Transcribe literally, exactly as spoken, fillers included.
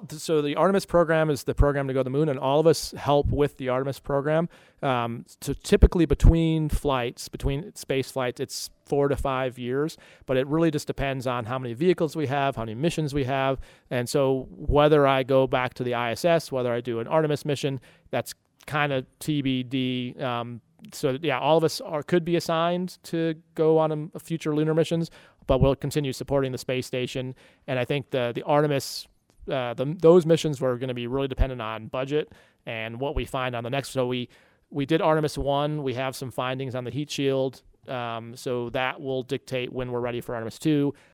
so the Artemis program is the program to go to the moon, and all of us help with the Artemis program. Um, so typically between flights, between space flights, it's four to five years, but it really just depends on how many vehicles we have, how many missions we have. And so whether I go back to the I S S, whether I do an Artemis mission, that's kind of T B D. Um, so yeah, all of us are could be assigned to go on a, future lunar missions, but we'll continue supporting the space station. And I think the the Artemis, uh, the, those missions were going to be really dependent on budget and what we find on the next. So we we did Artemis one. We have some findings on the heat shield. Um, so that will dictate when we're ready for Artemis two.